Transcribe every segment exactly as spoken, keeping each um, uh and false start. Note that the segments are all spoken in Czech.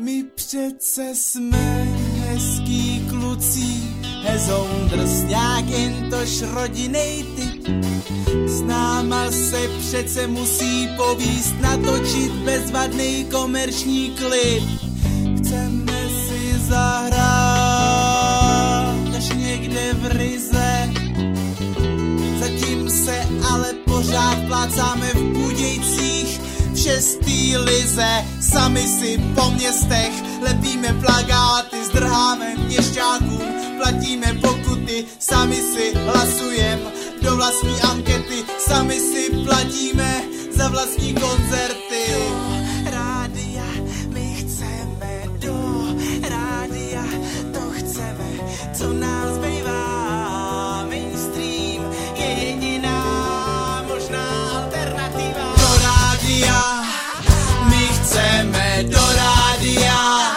My přece jsme hezký kluci, hezou drsňák, jen tož rodinej typ. S náma se přece musí povíst, natočit bezvadný komerční klip. Chceme si zahrát až někde v Rize, zatím se ale pořád plácáme v Budějcích v šestý lize. Sami si po městech lepíme plakáty, zdrháme měšťákům, platíme pokuty, sami si hlasujeme do vlastní ankety, sami si platíme za vlastní koncerty. Do rádia my chceme, do rádia to chceme, co nám zbývá. Mainstream je jediná možná alternativa. Do rádia my chceme, do rádia,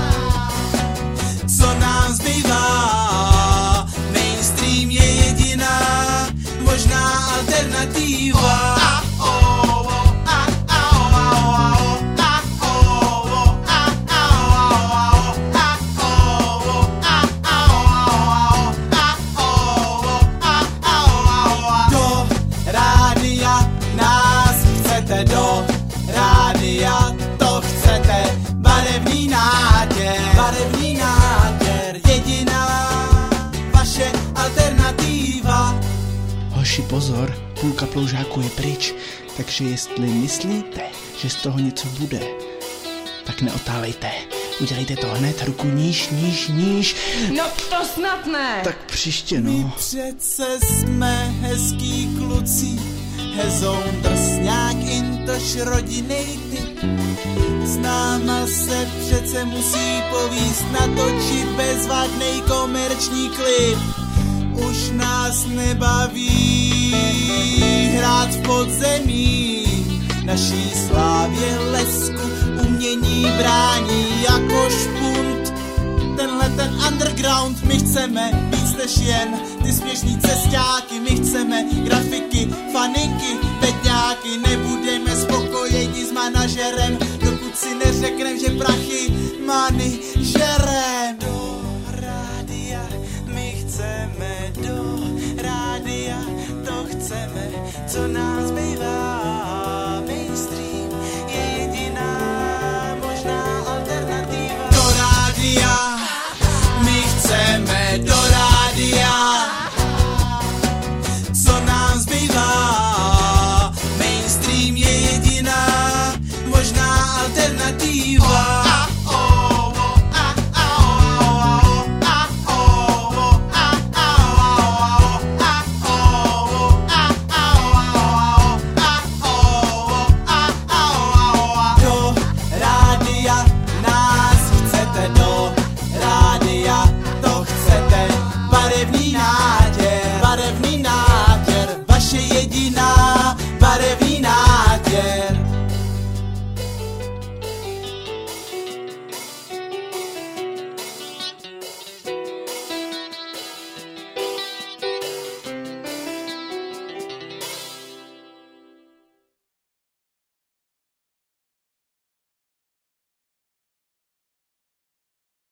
co nám zbývá. Mainstream je jediná možná alternativa. Do rádia nás chcete, do rádia to chcete. Barevný nátěr, barevný nátěr, jediná vaše alternativa. Hoši, pozor, půlka ploužáku je pryč, takže jestli myslíte, že z toho něco bude, tak neotálejte. Udělejte to hned, ruku níž, níž, níž. No to snad ne. Tak příště, no. My přece jsme hezký kluci, hezou drsňák, intož rodinej typ. S náma se přece musí povíst, natočit bezvadnej komerční klip. Už nás nebaví hrát v podzemí, naší slávě lesku umění brání jako špunt. Tenhle ten underground, my chceme víc než jen ty směšný cestáky, my chceme grafiky, faninky, bedňáky. Nebudeme spokojeni s manažerem, dokud si neřeknem, že prachy manažer.